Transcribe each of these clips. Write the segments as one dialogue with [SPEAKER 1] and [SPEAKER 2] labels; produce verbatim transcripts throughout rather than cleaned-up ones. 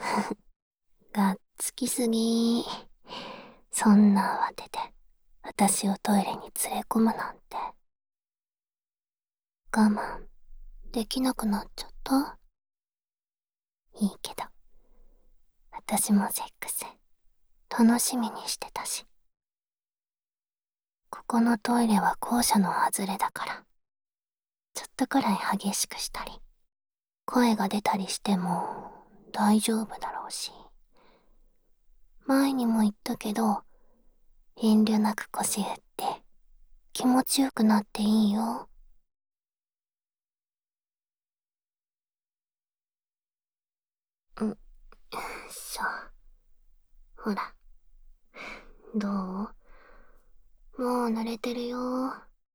[SPEAKER 1] がっつきすぎ。そんな慌てて、私をトイレに連れ込むなんて。我慢、できなくなっちゃった？いいけど、私もセックス、楽しみにしてたし。ここのトイレは校舎の外れだから、ちょっとくらい激しくしたり、声が出たりしても大丈夫だろうし。前にも言ったけど、遠慮なく腰振って気持ちよくなっていいよ。ん、しょ。ほら、どう？もう濡れてるよ。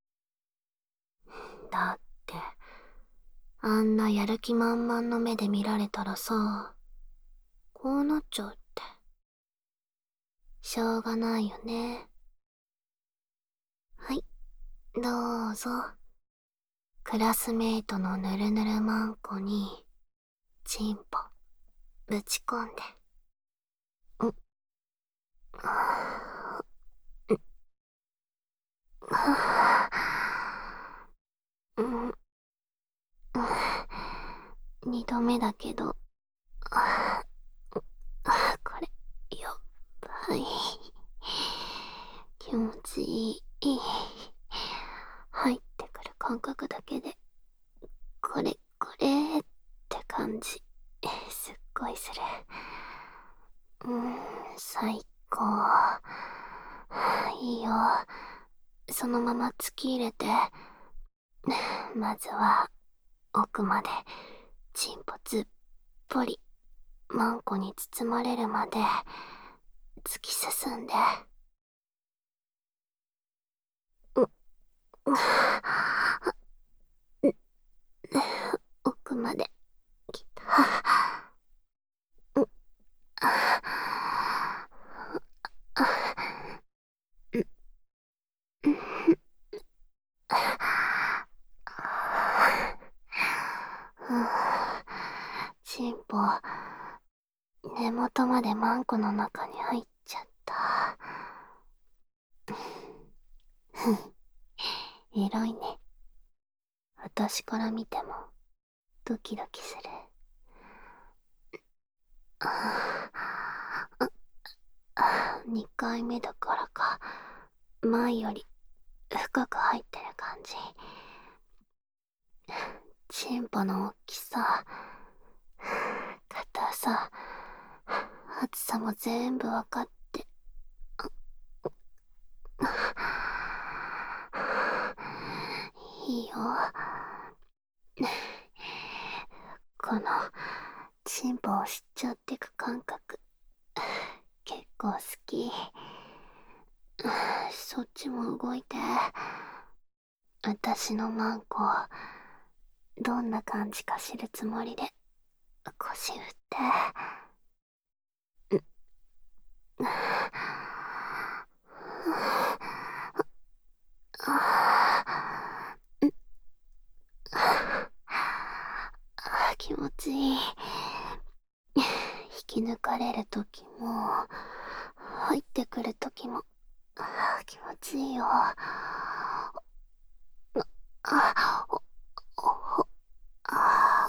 [SPEAKER 1] だって、あんなやる気満々の目で見られたらさ、こうなっちゃうって。しょうがないよね。はい、どうぞ。クラスメイトのぬるぬるマンコに、チンポ、ぶち込んで。ん、はぁ、ん、はぁ、ん、ん、二度目だけど、あ、あ、これ、やっばい。気持ちいい。入ってくる感覚だけで、これ、これって感じ、すっごいする。うーん、最高。いいよ。そのまま突き入れて、まずは、奥まで、チンポずっぽり、マンコに包まれるまで、突き進んで、う、う、奥まで、来た。う、あ、あ、う、う、チンポ、根元までマンコの中に入っちゃった。ふん、エロいね。私から見ても、ドキドキする。ああ、にかいめだからか、前より深く入ってる感じ。チンポの大きさ、硬さ、厚さも全部わかって。いいよ。この、チンポを吸っちゃってく感覚、結構好き。そっちも動いて。私のマンコ、どんな感じか知るつもりで、腰振って。気持ちいい。引き抜かれるときも、入ってくるときも、気持ちいいよ。あ、お、お、あ、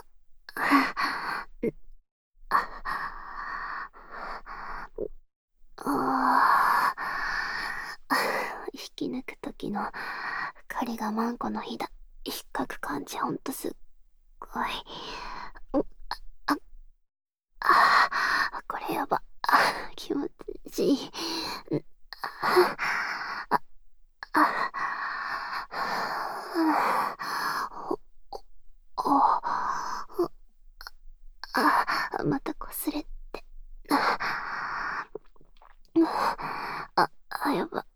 [SPEAKER 1] あ、引き抜くときの狩りがマンコのひだ引っかく感じ、ほんとすっごい。あ、あ、これやば。あ、気持ちいい。あ、あ、あ、お、お、あ、また擦れて。あ、あ、あ、やば。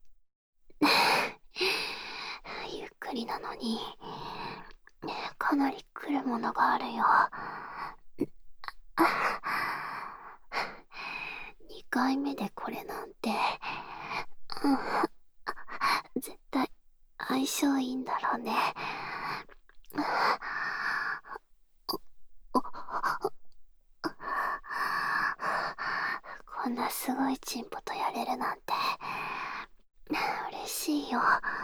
[SPEAKER 1] ゆっくりなのに、かなり来るものがあるよ。にかいめでこれなんて、うん、絶対相性いいんだろうね。お、お、 こんなすごいチンポとやれるなんて嬉しいよ。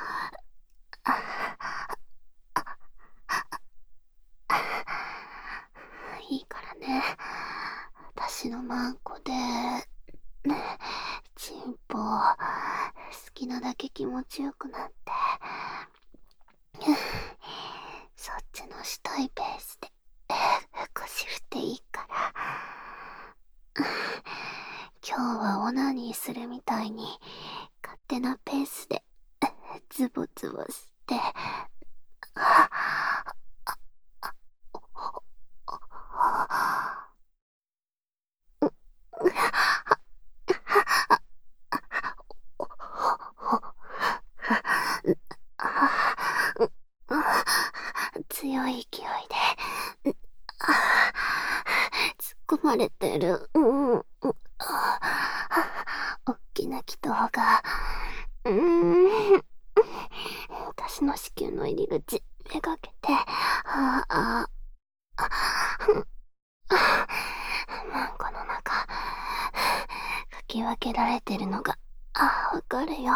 [SPEAKER 1] いいからね、私のマンコでチンポ好きなだけ気持ちよくなって、そっちのしたいペースで腰振っていいから。今日はオナニーするみたいに勝手なペースでズボズボして、強い勢いで突っ込まれてる。うん、おっきな気筒が、うーん、私の子宮の入り口めがけて、あああマンコの中かき分けられてるのがあわかるよ。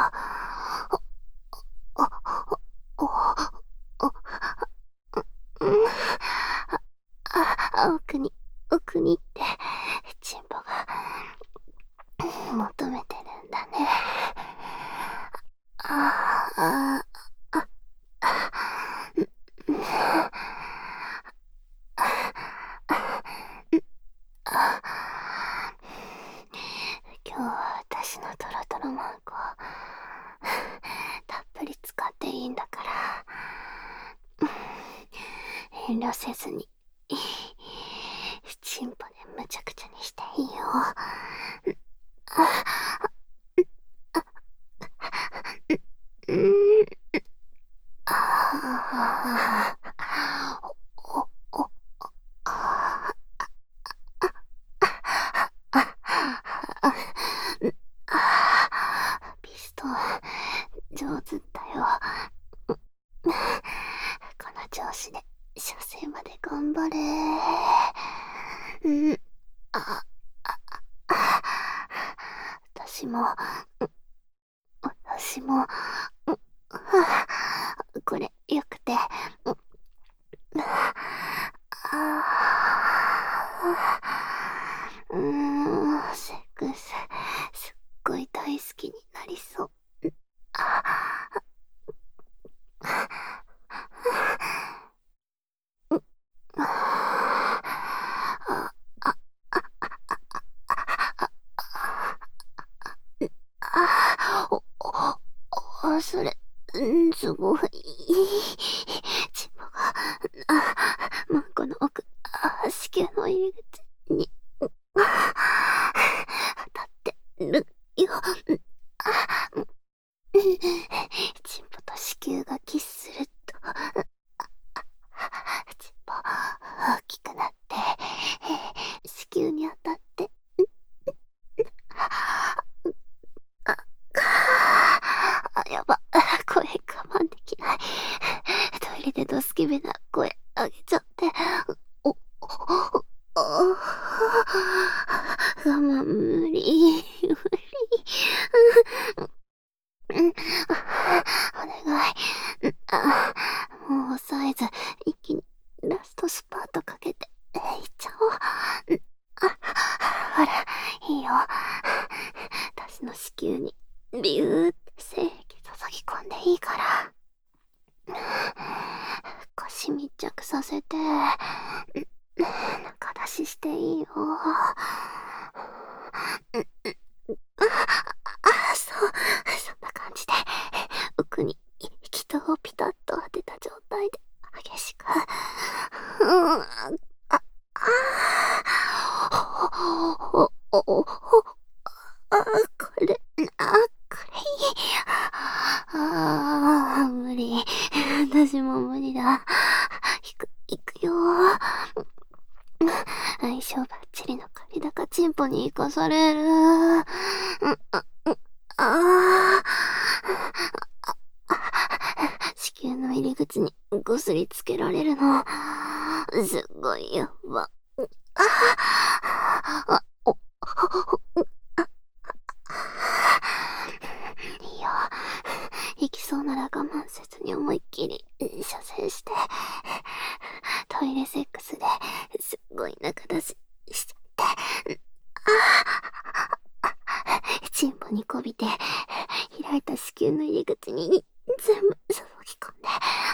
[SPEAKER 1] おおおおおうんあ奥に奥にってチンポが求めてるんだね。ああああ今日は私のトロトロマンコたっぷり使っていいんだから遠慮せずにチンポでむちゃくちゃにしていいよ。うん、ああおおおあピストン上手だよ。この調子で射精まで頑張れ。うん、あああ私も私もこれよくて、うーん、セックスすっごい大好きになりそう。ああおおそれ、んすごいチンポがあマンコの奥あ子宮の入り口に当たってるよ。あチンポと子宮がキスするとチンポ大きくなって子宮に当たってあやば声我慢できない。トイレでドスケベな声あげちゃっておおお我慢無理無理うんお願いあもうサイズ一気にラストスパートかけていっちゃおう。あほらいいよ。私の子宮にビューって精液注ぎ込んでいいから腰密着させて中出ししていいよ。あそう、そんな感じで奥に気筒をピタッと当てた状態で激しくうんああおおおあこれあこれいいああ無理私も無理だ。いくいくよ。相性バッチリの借高チンポに生かされる。うんああ子宮の入り口にこすりつけられるのすごいやば。ああおあだし、して、チンポにこびて、開いた子宮の入り口に全部注ぎ込んで、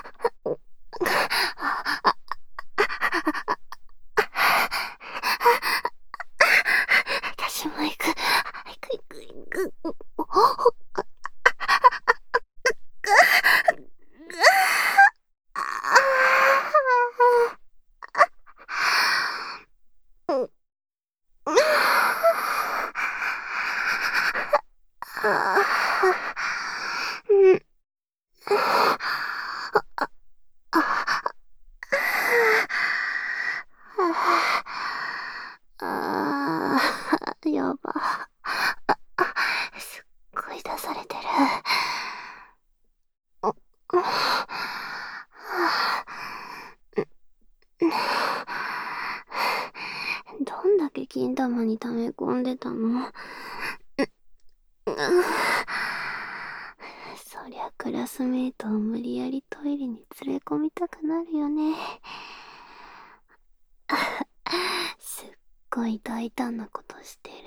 [SPEAKER 1] 私も行く、行く行く行く。ああ、やば。すっごい出されてる。どんだけ金玉に溜め込んでたの？そりゃクラスメイトを無理やりトイレに連れ込みたくなるよね。すっごい大胆なことしてる。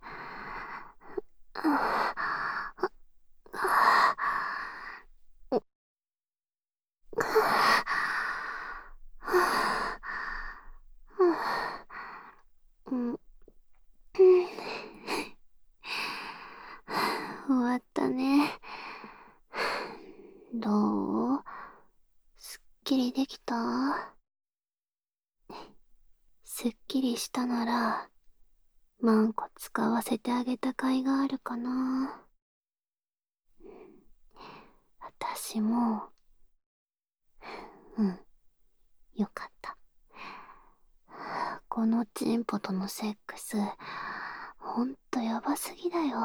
[SPEAKER 1] 終わったね。どう？すっきりできた？すっきりしたなら、マンコ使わせてあげた甲斐があるかな。私も、うん、よかった。このチンポとのセックス、ほんとやばすぎだよ。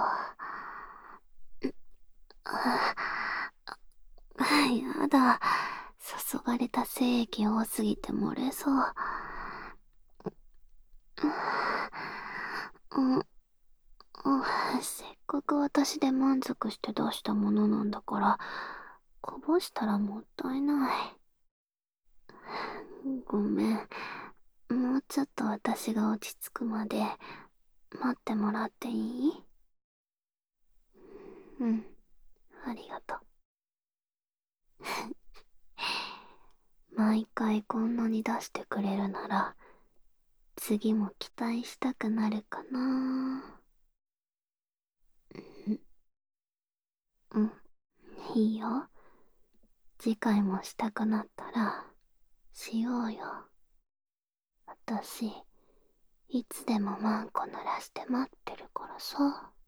[SPEAKER 1] やだ。注がれた精液多すぎて漏れそう。うん、うん、せっかく私で満足して出したものなんだから、こぼしたらもったいない。ごめん。もうちょっと私が落ち着くまで待ってもらっていい？うん、ありがとう。毎回こんなに出してくれるなら、次も期待したくなるかな。うん、いいよ。次回もしたくなったら、しようよ。私、いつでもマンコ鳴らして待ってるからさ。